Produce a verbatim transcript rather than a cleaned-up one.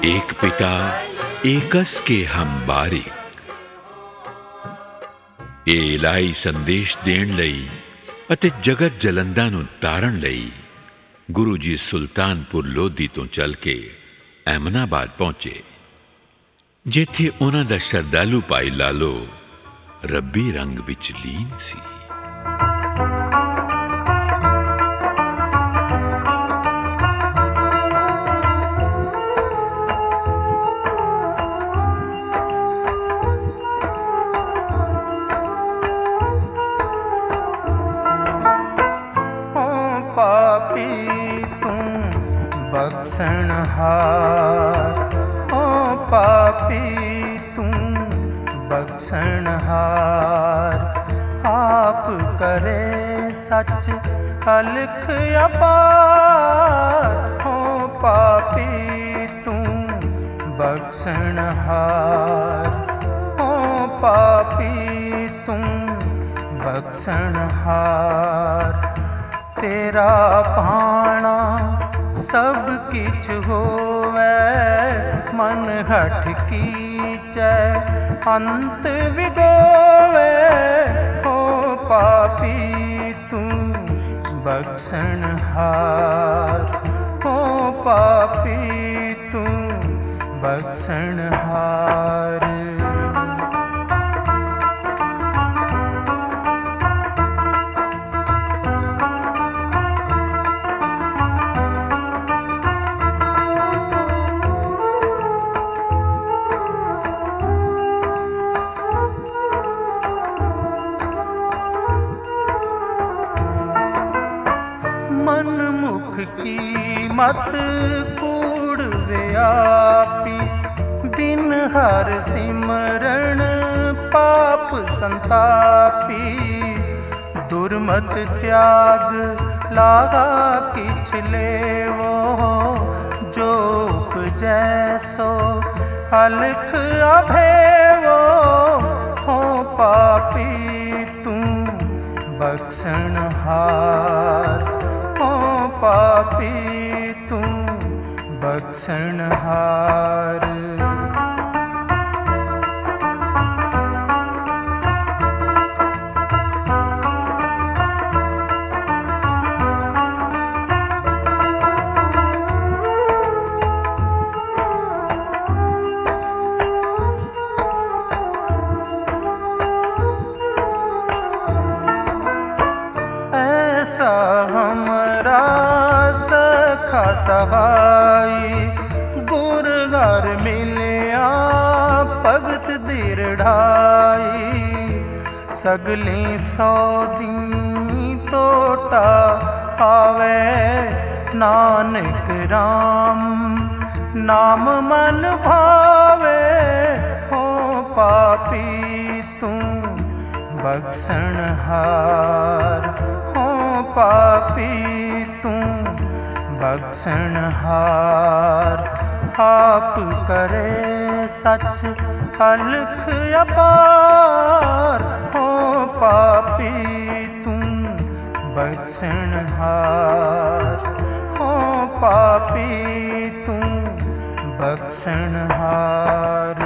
एक पिता एकस के हम बारिक ए इलाही संदेश देण लई ਅਤੇ जगत जलंदा ਨੂੰ ਤਾਰਨ ਲਈ गुरु जी सुल्तानपुर लोधी ਤੋਂ ਚੱਲ ਕੇ ਅਹਿਮਦਾਬਾਦ ਪਹੁੰਚੇ, ਜਿੱਥੇ ਉਹਨਾਂ ਦਾ ਸ਼ਰਧਾਲੂ ਭਾਈ ਲਾਲੋ ਰੱਬੀ ਰੰਗ ਵਿੱਚ ਲੀਨ ਸੀ। बख्शनहार ओ पापी तू बख्शनहार, आप करे सच अलख अपार। ओ पापी तू बख्शनहार, ओ पापी तू बख्शनहार। तेरा पाना सब किछ होवै, मन हठ कीचै अंत विगोवै। हो पापी तू बख्शनहार, हो पापी तू बख्शनहार। मनमुख की मत कूड़ व्यापी, बिन हर सिमरण पाप संतापी। दुर्मत त्याग लागा किछ लेवो, जो उपजै सो अलख अभेवो। हो पापी तू बख्शनहार, ओ पापी तू बख्शनहार। ऐसा हमरा सखा सहाई, गुर घर मिलिया भगत दृढ़ाई। सगली सौदी तोटा आवे, नानक राम नाम मन भावे। हो पापी तू बख्शनहार, हो पापी तू बख्शनहार। आप करे सच अलख अपार। हो पापी तू बख्शनहार, हो पापी तू बख्शनहार।